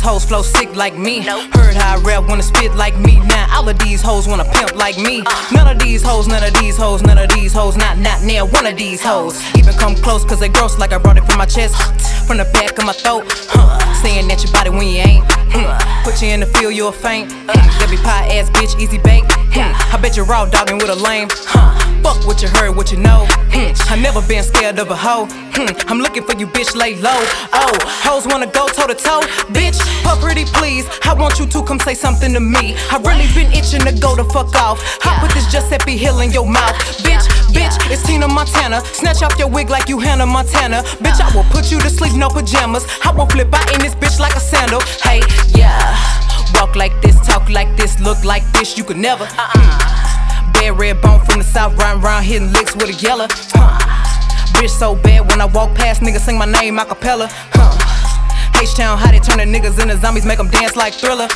hoes flow sick like me. Heard how I rap, wanna spit like me. Now all of these hoes wanna pimp like me. None of these hoes, none of these hoes, none of these hoes, not near one of these hoes. Even come close cause they gross like I brought it from my chest, from the back of my throat. Saying that your body when you ain't. Put you in the field, you'll faint. Debbie pie ass bitch, easy bake. I bet you raw dogging with a lame. Fuck what you heard, what you know. I never been scared of a hoe. I'm looking for you, bitch, lay low. Oh, hoes wanna go toe to toe. Bitch, puff pretty please. I want you to come say something to me. I really been itching to go the fuck off. I put this Giuseppe Hill in your mouth. Bitch, it's Tina Montana. Snatch off your wig like you Hannah Montana. Bitch, I will put you to sleep, no pajamas. I will flip out in this bitch like a sandal. Hey, yeah. Walk like this, talk like this, look like this, you could never. Bad red bone from the south, riding round hitting licks with a yeller. Bitch so bad when I walk past, niggas sing my name a cappella. H-Town, how they turn the niggas into zombies, make them dance like Thriller.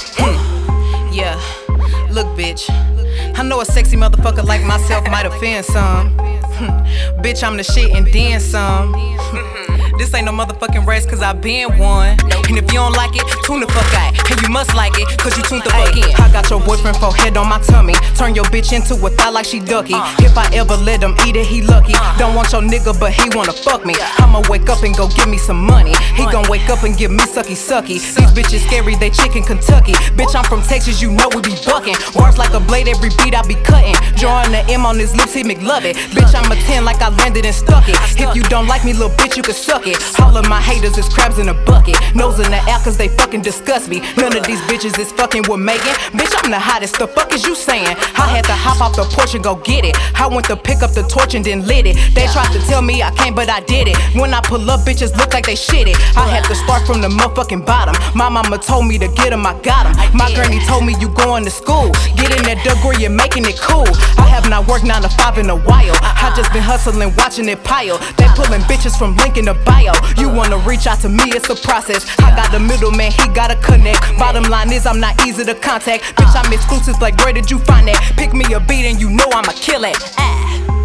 Yeah, look bitch, I know a sexy motherfucker like myself might offend some. Bitch, I'm the shit and then some. This ain't no motherfucking race cause I been one. And if you don't like it, tune the fuck out. And you must like it cause you tuned the fuck in. I got your boyfriend forehead on my tummy. Turn your bitch into a thigh like she ducky. If I ever let him eat it, he lucky. Don't want your nigga but he wanna fuck me. I'ma wake up and go give me some money. He gon' wake up and give me sucky sucky. These bitches scary, they chicken Kentucky. Bitch, I'm from Texas, you know we be bucking. Words like a blade, every beat I be cutting. Drawing the M on his lips, he McLovin'. Bitch, I'm a 10 like I landed and stuck it. If you don't like me, little bitch, you can suck it. All of my haters is crabs in a bucket. Nose in the air cause they fucking disgust me. None of these bitches is fucking with Megan. Bitch, I'm the hottest, the fuck is you saying? I had to hop off the porch and go get it. I went to pick up the torch and then lit it. They tried to tell me I can't but I did it. When I pull up, bitches look like they shit it. I had to start from the motherfucking bottom. My mama told me to get 'em, I got 'em. My granny told me you going to school. Get in that degree, you're making it cool. I have not worked 9 to 5 in a while. I just been hustling, watching it pile. They pulling bitches from link in the bio. You wanna reach out to me, it's a process. I got the middleman, he gotta connect. Bottom line is I'm not easy to contact. Bitch, I'm exclusive, like where did you find that? Pick me a beat and you know I'ma kill it.